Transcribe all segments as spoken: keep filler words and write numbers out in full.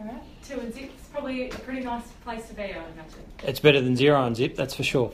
All right. Two and zip. It's probably a pretty nice place to be, I imagine. It's better than zero and zip, that's for sure.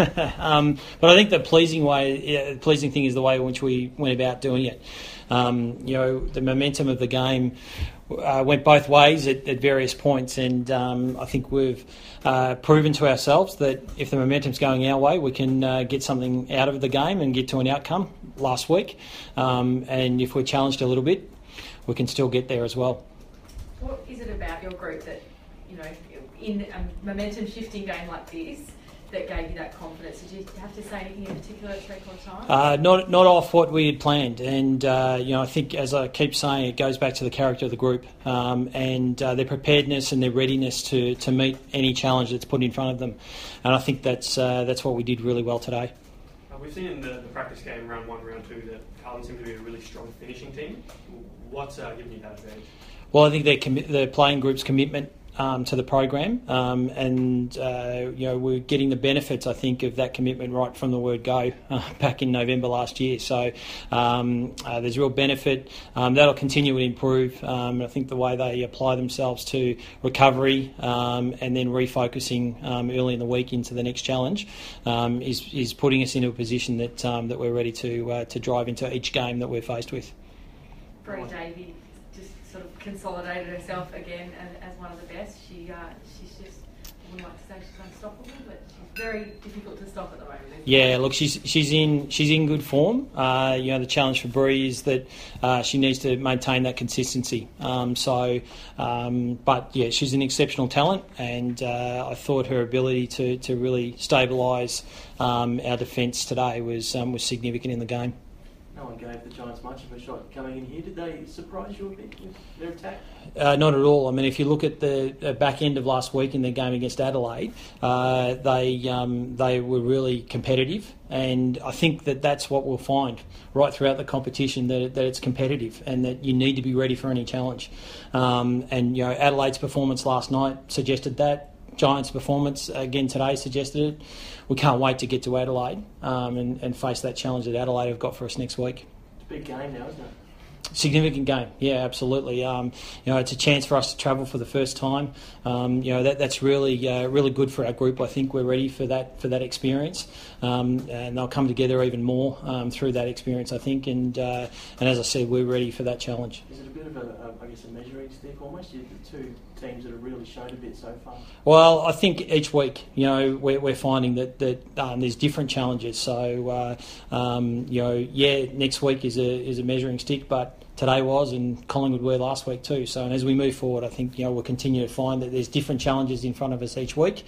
um, but I think the pleasing way, yeah, the pleasing thing is the way in which we went about doing it. Um, you know, the momentum of the game uh, went both ways at, at various points, and um, I think we've uh, proven to ourselves that if the momentum's going our way, we can uh, get something out of the game and get to an outcome last week. Um, and if we're challenged a little bit, we can still get there as well. What is it about your group that, you know, in a momentum-shifting game like this, that gave you that confidence? Did you have to say anything in particular at three-quarter time? Uh, not not off what we had planned, and uh, you know, I think, as I keep saying, it goes back to the character of the group um, and uh, their preparedness and their readiness to, to meet any challenge that's put in front of them, and I think that's uh, that's what we did really well today. Uh, we've seen in the, the practice game, round one, round two, that Carlton seem to be a really strong finishing team. What's uh, giving you that advantage? Well, I think their commi- the playing group's commitment Um, to the program, um, and uh, you know, we're getting the benefits, I think, of that commitment right from the word go uh, back in November last year. So um, uh, there's real benefit. Um, that'll continue to improve. Um, I think the way they apply themselves to recovery um, and then refocusing um, early in the week into the next challenge um, is is putting us into a position that um, that we're ready to uh, to drive into each game that we're faced with. Bree Davey just sort of consolidated herself again as, as one of the best. She uh, she's just, I wouldn't like to say she's unstoppable, but she's very difficult to stop at the moment. Yeah, look, she's she's in she's in good form. Uh, you know, the challenge for Bree is that uh, she needs to maintain that consistency. Um, so, um, but yeah, she's an exceptional talent, and uh, I thought her ability to to really stabilise um, our defence today was um, was significant in the game. No one gave the Giants much of a shot coming in here. Did they surprise you a bit with their attack? Uh, not at all. I mean, if you look at the uh, back end of last week in their game against Adelaide, uh, they um, they were really competitive, and I think that that's what we'll find right throughout the competition, that, that it's competitive and that you need to be ready for any challenge. Um, and you know, Adelaide's performance last night suggested that. Giants' performance again today suggested it. We can't wait to get to Adelaide um, and, and face that challenge that Adelaide have got for us next week. It's a big game now, isn't it? Significant game, yeah, absolutely. Um, you know, it's a chance for us to travel for the first time. Um, you know, that that's really uh, really good for our group. I think we're ready for that for that experience, um, and they'll come together even more um, through that experience, I think. And uh, and as I said, we're ready for that challenge. Is it a bit of a, a I guess, a measuring stick almost? You're the two teams that have really shown a bit so far. Well, I think each week, you know, we're, we're finding that that um, there's different challenges. So, uh, um, you know, yeah, next week is a is a measuring stick, but today was, and Collingwood were last week too. So, and as we move forward, I think, you know, we'll continue to find that there's different challenges in front of us each week,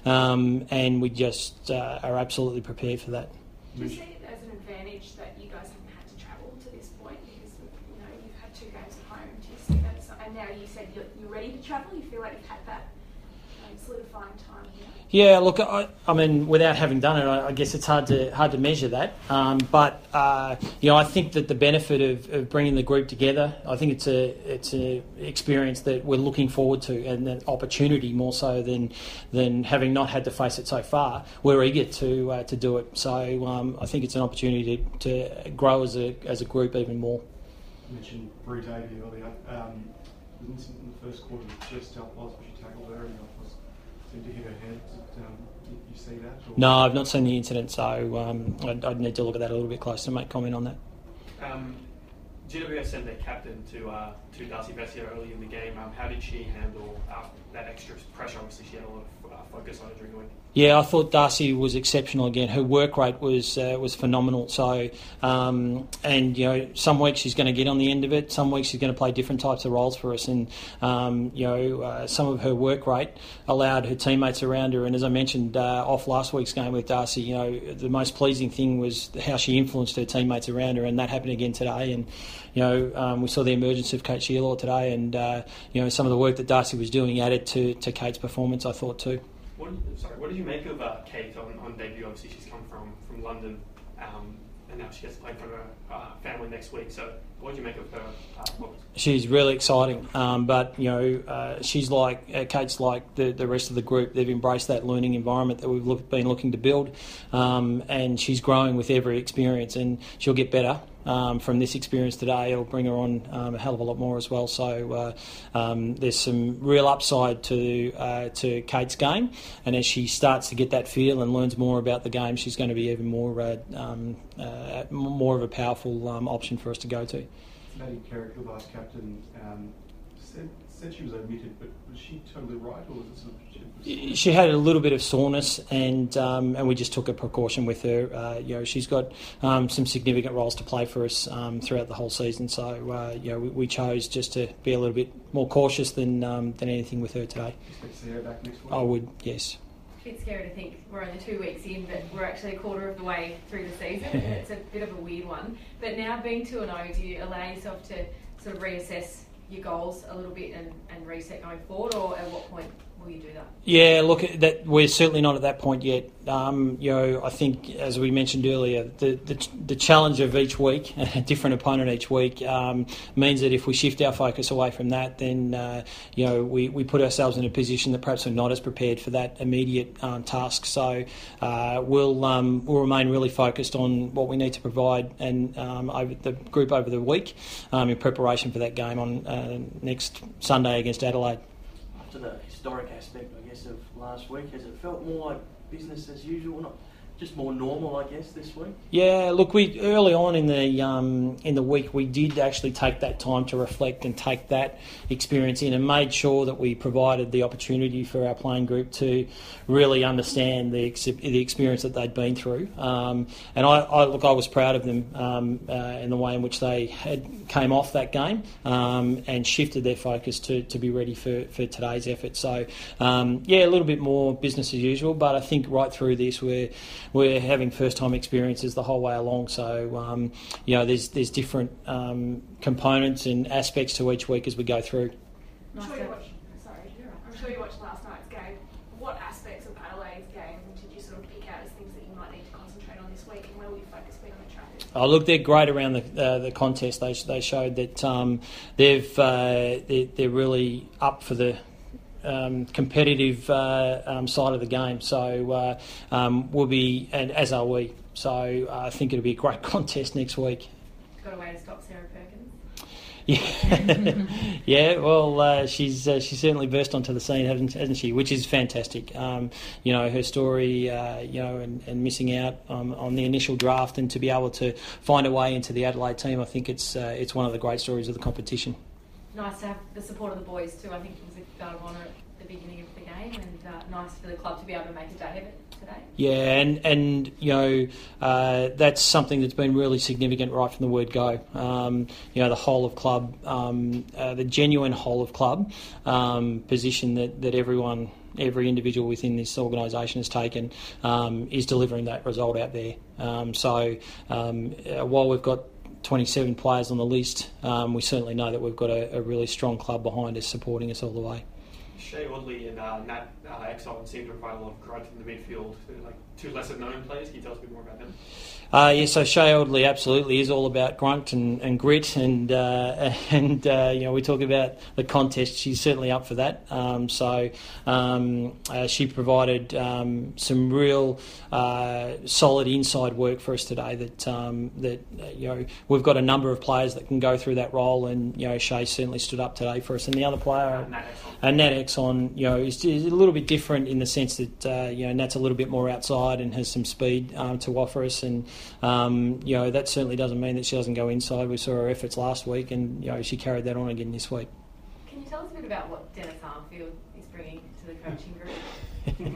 um, and we just uh, are absolutely prepared for that. Do you see it as an advantage that you guys haven't had to travel to this point, because, you know, you've had two games at home? Do you see that as, and now you said you're, you're ready to travel? You feel like you've had that um, solidifying time here? Yeah, look, I, I mean, without having done it, I, I guess it's hard to hard to measure that. Um, but uh, you know, I think that the benefit of, of bringing the group together, I think it's a it's a experience that we're looking forward to, and an opportunity more so than than having not had to face it so far. We're eager to uh, to do it. So um, I think it's an opportunity to, to grow as a as a group even more. You mentioned Bree Davey earlier. Um, in the first quarter, the chest out was, but she tackled her and was seemed to hit her head. Um, you, you see that? Or? No, I've not seen the incident, so um, I'd, I'd need to look at that a little bit closer to make comment on that. Um, G W S sent their captain to uh, to Darcy Vesio early in the game. Um, how did she handle uh, that extra pressure? Obviously, she had a lot of uh, focus on it during the week. Yeah, I thought Darcy was exceptional again. Her work rate was uh, was phenomenal. So, um, and you know, some weeks she's going to get on the end of it. Some weeks she's going to play different types of roles for us. And um, you know, uh, some of her work rate allowed her teammates around her. And as I mentioned uh, off last week's game with Darcy, you know, the most pleasing thing was how she influenced her teammates around her, and that happened again today. And you know, um, we saw the emergence of Kate Shearlaw today, and uh, you know, some of the work that Darcy was doing added to, to Kate's performance, I thought too. What did, sorry, what did you make of uh, Kate on, on debut? Obviously, she's come from, from London, um, and now she gets to play for her uh, family next week. So, what did you make of her uh, performance? She's really exciting, um, but you know, uh, she's like uh, Kate's like the, the rest of the group. They've embraced that learning environment that we've look, been looking to build, um, and she's growing with every experience, and she'll get better. um, from this experience today, it'll bring her on um, a hell of a lot more as well. So uh, um, there's some real upside to uh, to Kate's game, and as she starts to get that feel and learns more about the game, she's going to be even more uh, um, uh, more of a powerful um, option for us to go to. Maddie Carrick, the vice captain, um, said, said she was omitted, but was she totally right, or was it sort of... She, was... she had a little bit of soreness, and um, and we just took a precaution with her. Uh, you know, she's got um, some significant roles to play for us um, throughout the whole season, so uh, you know, we, we chose just to be a little bit more cautious than um, than anything with her today. Expect to see her back next week? I would, yes. A bit scary to think we're only two weeks in, but we're actually a quarter of the way through the season. It's a bit of a weird one. But now being two and oh, do you allow yourself to sort of reassess your goals a little bit and, and reset going forward, or at what point will you do that? Yeah, look, that we're certainly not at that point yet. Um, you know, I think, as we mentioned earlier, the the, the challenge of each week, a different opponent each week, um, means that if we shift our focus away from that, then uh, you know we, we put ourselves in a position that perhaps we're not as prepared for that immediate um, task. So uh, we'll um, we'll remain really focused on what we need to provide and um, over the group over the week um, in preparation for that game on uh, next Sunday against Adelaide. After the historic aspect, I guess, of last week, has it felt more like business as usual, not just more normal, I guess, this week? Yeah, look, we early on in the um, in the week we did actually take that time to reflect and take that experience in, and made sure that we provided the opportunity for our playing group to really understand the ex- the experience that they'd been through. Um, and I, I look, I was proud of them um, uh, in the way in which they had came off that game um, and shifted their focus to, to be ready for, for today's effort. So um, yeah, a little bit more business as usual, but I think right through this we're we're having first-time experiences the whole way along. So, um, you know, there's there's different um, components and aspects to each week as we go through. I'm sure you watched, sorry, I'm sure you watched last night's game. What aspects of Adelaide's game did you sort of pick out as things that you might need to concentrate on this week, and where will your focus be on the track? Oh, look, they're great around the uh, the contest. They they showed that um, they've uh, they're, they're really up for the Um, competitive uh, um, side of the game, so uh, um, we'll be, and as are we. So uh, I think it'll be a great contest next week. Got a way to stop Sarah Perkins? Yeah, yeah. Well, uh, she's uh, she's certainly burst onto the scene, hasn't, hasn't she? Which is fantastic. Um, you know, her story, uh, you know, and, and missing out um, on the initial draft, and to be able to find a way into the Adelaide team, I think it's uh, it's one of the great stories of the competition. Nice to have the support of the boys too. I think it was a guard of honour at the beginning of the game, and uh, nice for the club to be able to make a day of it today. Yeah, and and you know uh, that's something that's been really significant right from the word go. Um, you know, the whole of club, um, uh, the genuine whole of club um, position that that everyone. Every individual within this organisation has taken um, is delivering that result out there. Um, so um, uh, while we've got twenty-seven players on the list, um, we certainly know that we've got a, a really strong club behind us supporting us all the way. Shea Audley and uh, Nat uh, Exon seem to provide a lot of growth in the midfield. They're like two lesser known players. Can you tell us a bit more about them? Uh, yeah, so Shea Audley absolutely is all about grunt and, and grit, and uh, and uh, you know, we talk about the contest. She's certainly up for that. Um, so um, uh, she provided um, some real uh, solid inside work for us today. That um, that uh, you know, we've got a number of players that can go through that role, and you know, Shea certainly stood up today for us. And the other player, uh, Nat Exon, uh, Nat Exon, you know, is, is a little bit different in the sense that uh, you know, Nat's a little bit more outside and has some speed um, to offer us, and Um, you know, that certainly doesn't mean that she doesn't go inside. We saw her efforts last week, and you know, she carried that on again this week. Can you tell us a bit about what Dennis Armfield is bringing to the coaching group?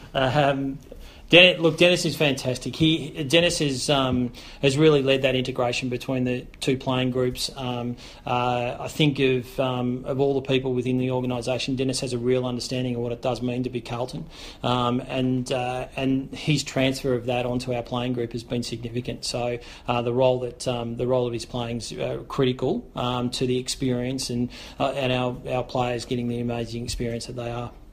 um, Den- look, Dennis is fantastic. He Dennis is, um, has really led that integration between the two playing groups. Um, uh, I think of um, of all the people within the organisation, Dennis has a real understanding of what it does mean to be Carlton, um, and uh, and his transfer of that onto our playing group has been significant. So uh, the role that um, the role that he's playing is uh, critical um, to the experience and uh, and our our players getting the amazing experience that they are.